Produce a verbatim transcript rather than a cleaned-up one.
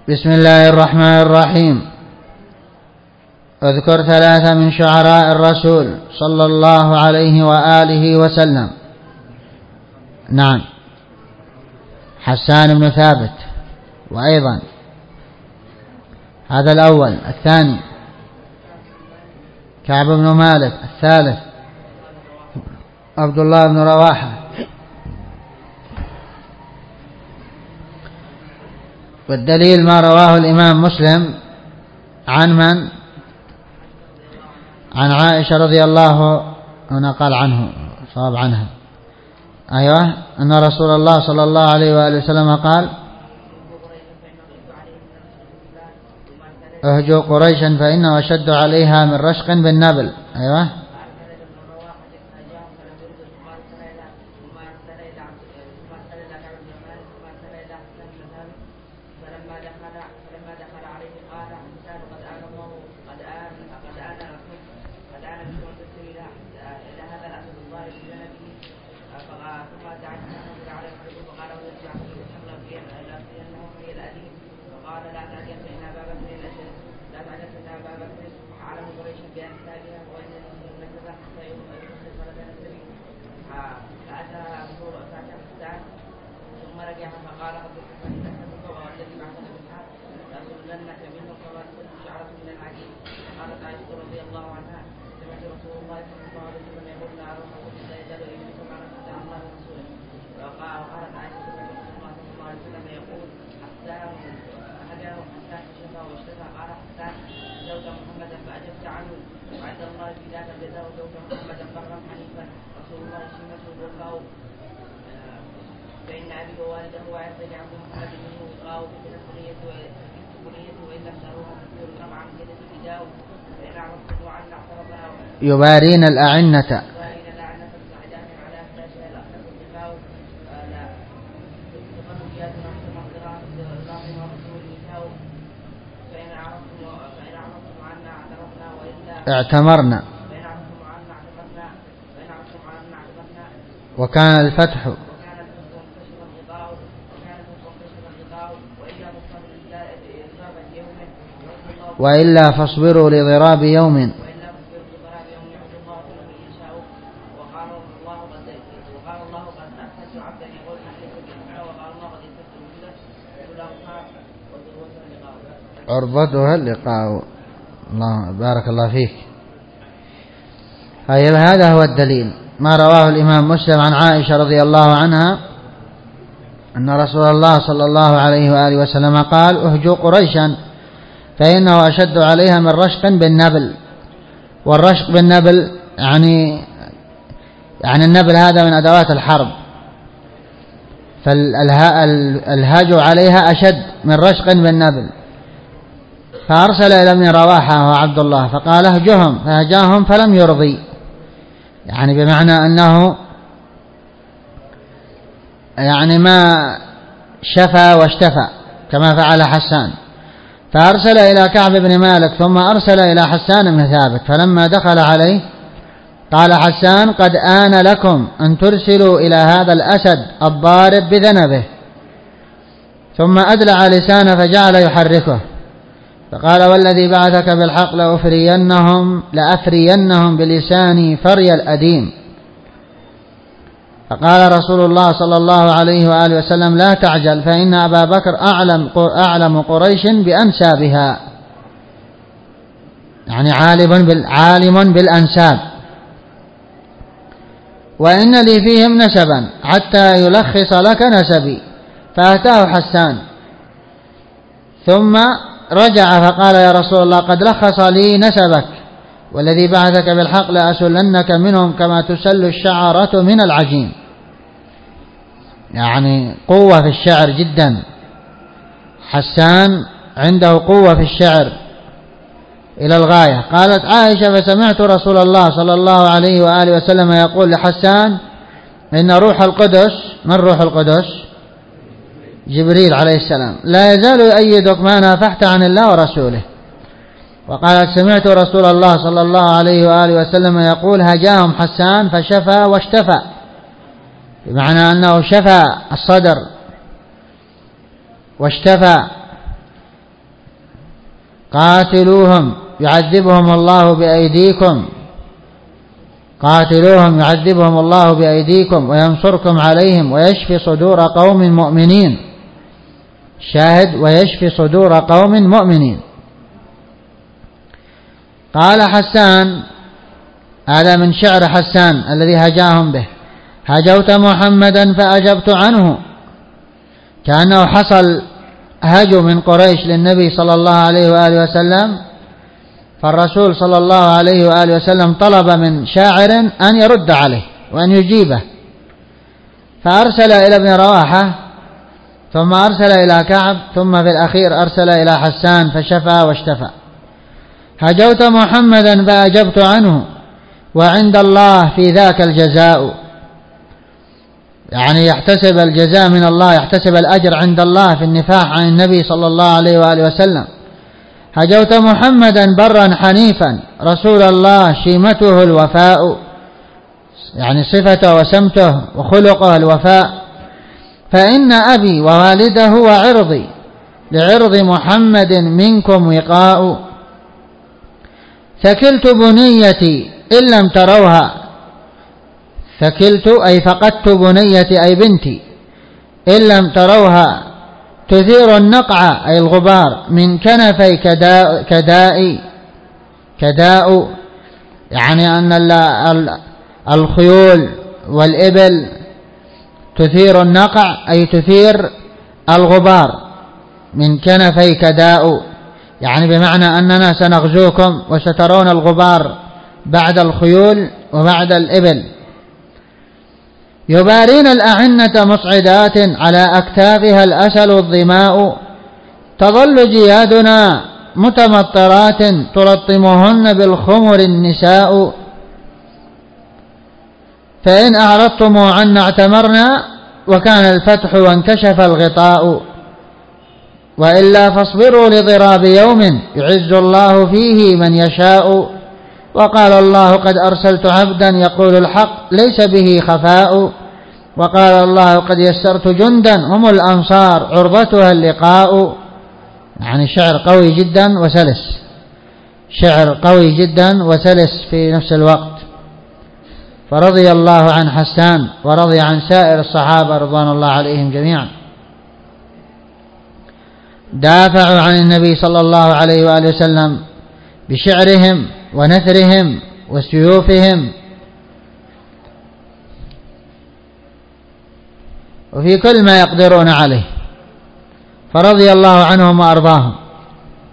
بسم الله الرحمن الرحيم. اذكر ثلاثة من شعراء الرسول صلى الله عليه وآله وسلم. نعم، حسان بن ثابت، وأيضا هذا الأول. الثاني كعب بن مالك. الثالث عبد الله بن رواحة. والدليل ما رواه الإمام مسلم عن من؟ عن عائشة رضي الله عنها، قال عنه صواب عنها، أيوة، أن رسول الله صلى الله عليه وآله وسلم قال: اهجوا قريشا فإنه أشد عليها من رشق بالنبل. أيوة. يبارين الأعنة. اعتمرنا. وكان الفتح وإلا فاصبروا لضراب يوم. عرضتها اللقاء. الله بارك الله فيك. هذا هو الدليل ما رواه الإمام مسلم عن عائشة رضي الله عنها أن رسول الله صلى الله عليه وآله وسلم قال: اهجوا قريشا فإنه أشد عليها من رشق بالنبل. والرشق بالنبل يعني يعني النبل هذا من أدوات الحرب، فالهجو عليها أشد من رشق بالنبل. فأرسل إلى ابن رواحة وعبد الله فقال: اهجهم، فهجاهم فلم يرضي، يعني بمعنى أنه يعني ما شفى واشتفى كما فعل حسان. فأرسل إلى كعب بن مالك ثم أرسل إلى حسان بن ثابت، فلما دخل عليه قال حسان: قد آن لكم أن ترسلوا إلى هذا الأسد الضارب بذنبه. ثم أدلع لسانه فجعل يحركه، فقال: والذي بعثك بالحق لأفرينهم لأفرينهم بلساني فري الأديم. فقال رسول الله صلى الله عليه وآله وسلم: لا تعجل، فإن أبا بكر أعلم أعلم قريش بأنسابها، يعني عالم عالم بالأنساب، وإن لي فيهم نسبا حتى يلخص لك نسبي. فأتاه حسان ثم رجع فقال: يا رسول الله قد لخص لي نسبك، والذي بعثك بالحق لأسلنك منهم كما تسل الشعرة من العجين. يعني قوة في الشعر جدا، حسان عنده قوة في الشعر إلى الغاية. قالت عائشة: فسمعت رسول الله صلى الله عليه وآله وسلم يقول لحسان: إن روح القدس، من روح القدس؟ جبريل عليه السلام، لا يزال يؤيدك ما نافحت عن الله ورسوله. وقالت: سمعت رسول الله صلى الله عليه وآله وسلم يقول: هجاهم حسان فشفى واشتفى، بمعنى أنه شفى الصدر واشتفى قاتلوهم يعذبهم الله بأيديكم قاتلوهم يعذبهم الله بأيديكم وينصركم عليهم ويشفي صدور قوم مؤمنين. شاهد: ويشفي صدور قوم مؤمنين. قال حسان، هذا من شعر حسان الذي هجاهم به: هجوت محمدا فأجبت عنه. كأنه حصل هجو من قريش للنبي صلى الله عليه وآله وسلم، فالرسول صلى الله عليه وآله وسلم طلب من شاعر أن يرد عليه وأن يجيبه، فأرسل إلى ابن رواحة، ثم أرسل إلى كعب، ثم في الأخير أرسل إلى حسان فشفى واشتفى. هجوت محمدا فأجبت عنه وعند الله في ذاك الجزاء، يعني يحتسب الجزاء من الله، يحتسب الأجر عند الله في النفاح عن النبي صلى الله عليه وآله وسلم. هجوت محمدا برا حنيفا رسول الله شيمته الوفاء، يعني صفته وسمته وخلقه الوفاء. فإن أبي ووالده وعرضي لعرض محمد منكم وقاء. ثكلت بنيتي إن لم تروها، ثكلت أي فقدت بنيتي أي بنتي، إن لم تروها تثير النقع أي الغبار من كنفي كداء كداء كداء، يعني أن الخيول والإبل تثير النقع أي تثير الغبار من كنفي كداء، يعني بمعنى أننا سنغزوكم وسترون الغبار بعد الخيول وبعد الإبل. يبارين الأعنة مصعدات على أكتافها الأسل الظماء، تظل جيادنا متمطرات تلطمهن بالخمر النساء. فإن أعرضتم عنا اعتمرنا وكان الفتح وانكشف الغطاء، وإلا فاصبروا لضراب يوم يعز الله فيه من يشاء. وقال الله قد أرسلت عبدا يقول الحق ليس به خفاء، وقال الله قد يسرت جندا هم الأنصار عرضتها اللقاء. يعني شعر قوي جدا وسلس، شعر قوي جدا وسلس في نفس الوقت. فرضي الله عن حسان ورضي عن سائر الصحابة رضوان الله عليهم جميعا. دافعوا عن النبي صلى الله عليه وآله وسلم بشعرهم ونثرهم وسيوفهم وفي كل ما يقدرون عليه، فرضي الله عنهم وأرضاهم.